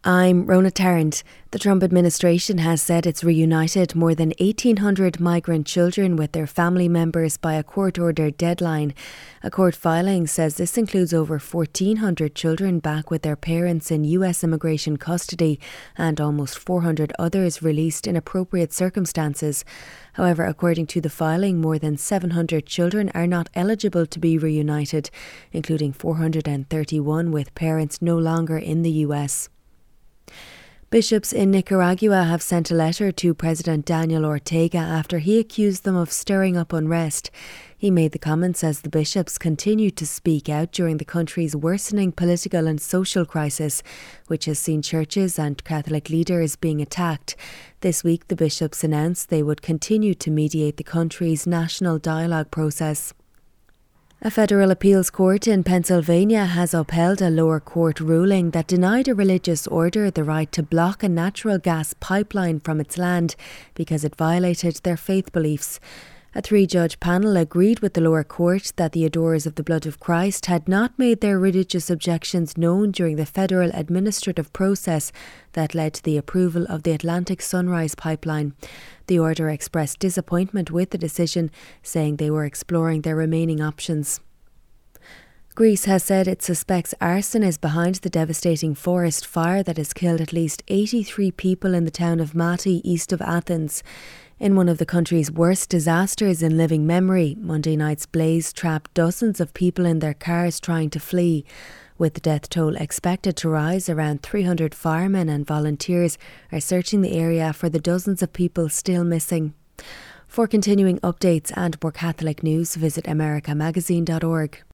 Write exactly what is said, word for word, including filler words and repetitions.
I'm Rona Tarrant. The Trump administration has said it's reunited more than eighteen hundred migrant children with their family members by a court-ordered deadline. A court filing says this includes over fourteen hundred children back with their parents in U S immigration custody and almost four hundred others released in appropriate circumstances. However, according to the filing, more than seven hundred children are not eligible to be reunited, including four hundred thirty-one with parents no longer in the U S. Bishops in Nicaragua have sent a letter to President Daniel Ortega after he accused them of stirring up unrest. He made the comments as the bishops continued to speak out during the country's worsening political and social crisis, which has seen churches and Catholic leaders being attacked. This week, the bishops announced they would continue to mediate the country's national dialogue process. A federal appeals court in Pennsylvania has upheld a lower court ruling that denied a religious order the right to block a natural gas pipeline from its land because it violated their faith beliefs. A three-judge panel agreed with the lower court that the adorers of the blood of Christ had not made their religious objections known during the federal administrative process that led to the approval of the Atlantic Sunrise Pipeline. The order expressed disappointment with the decision, saying they were exploring their remaining options. Greece has said it suspects arson is behind the devastating forest fire that has killed at least eighty-three people in the town of Mati, east of Athens. In one of the country's worst disasters in living memory, Monday night's blaze trapped dozens of people in their cars trying to flee. With the death toll expected to rise, around three hundred firemen and volunteers are searching the area for the dozens of people still missing. For continuing updates and more Catholic news, visit america magazine dot org.